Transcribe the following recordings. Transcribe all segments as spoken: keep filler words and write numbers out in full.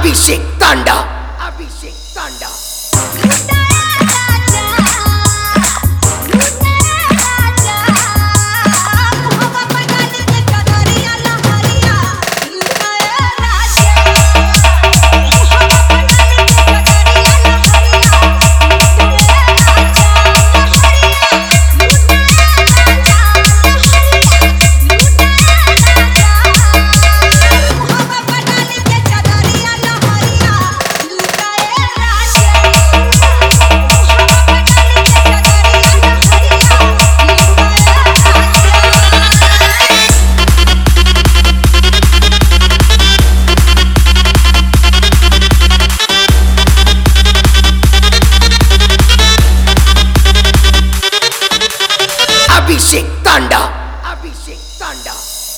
अभिषेक तांडा अभिषेक तांडा अभिषेक तांडा अभिषेक तांडा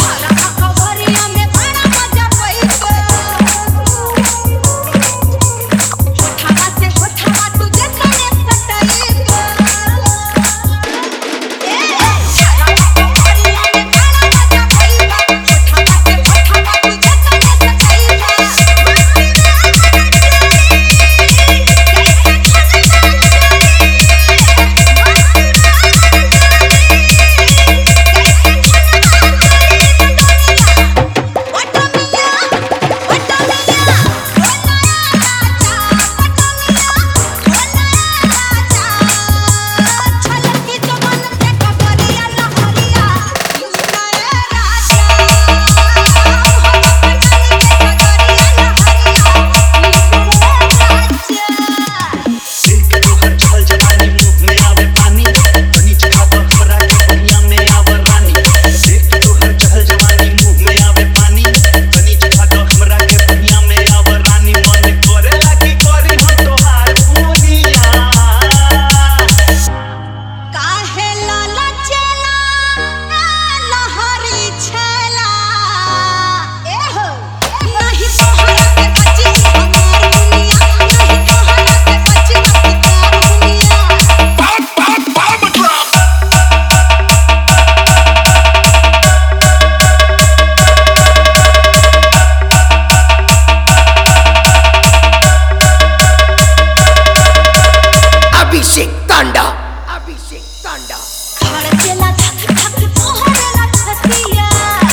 अभिषेक तांडा अभिषेक तांडा खड़चेला धक धक तोहरेला छतिया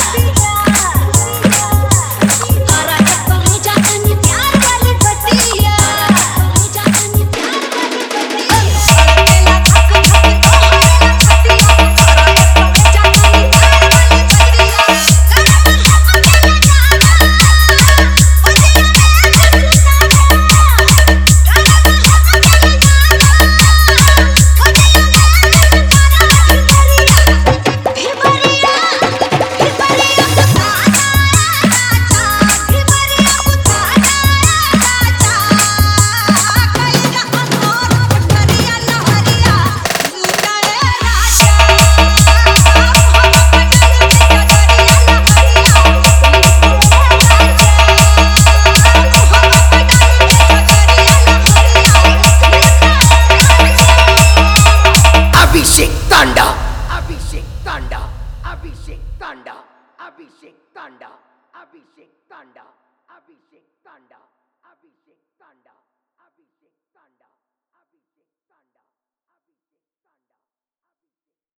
आरा कहीं जातनी प्यार वाली बतिया कहीं जातनी प्यार वाली बतिया खड़चेला धक धक तोहरेला छतिया आरा कहीं जातनी प्यार वाली बतिया करम हम अकेला जाना बजिया में झुलना करम हम अकेला अभिषेक तांडा अभिषेक तांडा अभिषेक तांडा अभिषेक तांडा अभिषेक तांडा अभिषेक तांडा अभिषेक तांडा अभिषेक तांडा